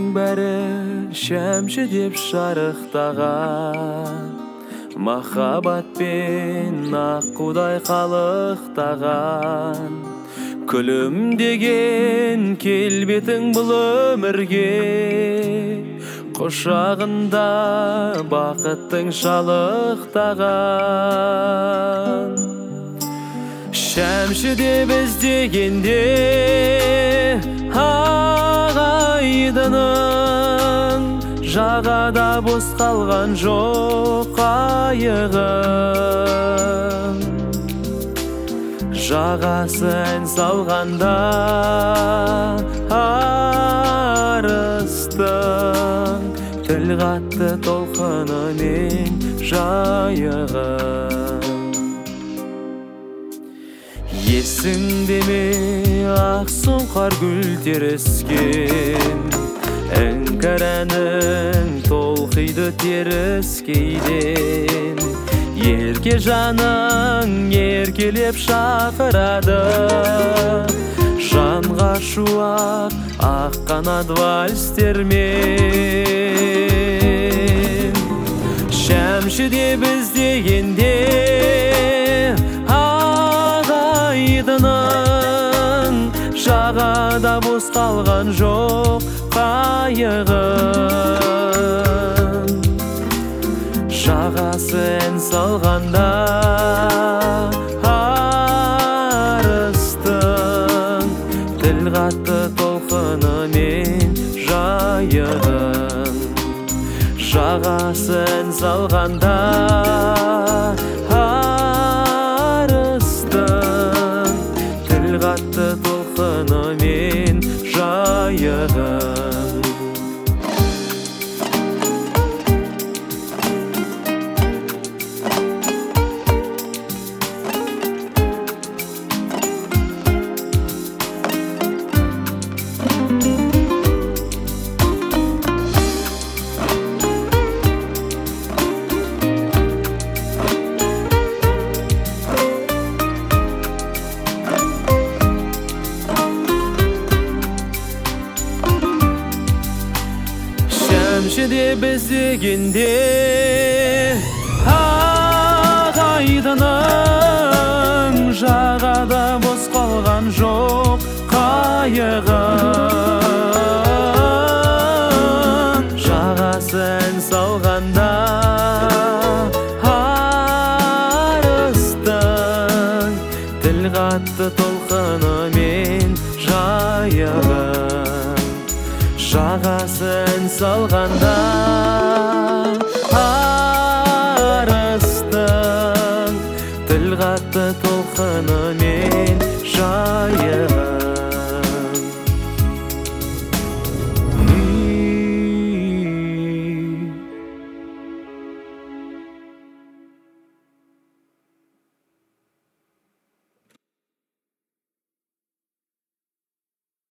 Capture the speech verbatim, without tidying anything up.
бәрі шәмші деп шарықтаған, махаббатпен аққудай қалықтаған. Күлім деген келбетің бұл өмірге, құшағында бақыттың шалықтаған. Шәмші деп іздегенде ағайдының, жағада бос қалған жоқ қайығым. Жағасы ән салғанда арыстың, тіл қатты толқынымен жайығым. Есіңде ме ақ сұңқар гүлдер өскен, іңкәранің толқиды теріс кейден. Ерке жаның еркелеп шақырады, жанға шуақ ақ қанат вальстермен. Шәмші деп іздегенде ағайдының, жағада бос қалған жоқ қайығым. Жағасы ән салғанда арыстың, тіл қатты толқынымен жайығым. Жағасы ән салғанда арыстың, тіл қатты толқынымен жайығым. Шәмші деп іздегенде ағайдының, жағада бос қалған жоқ қайығым. Жағасы ән салғанда арыстың, тіл қатты толқынымен жайығым. Жағасы ән салғанда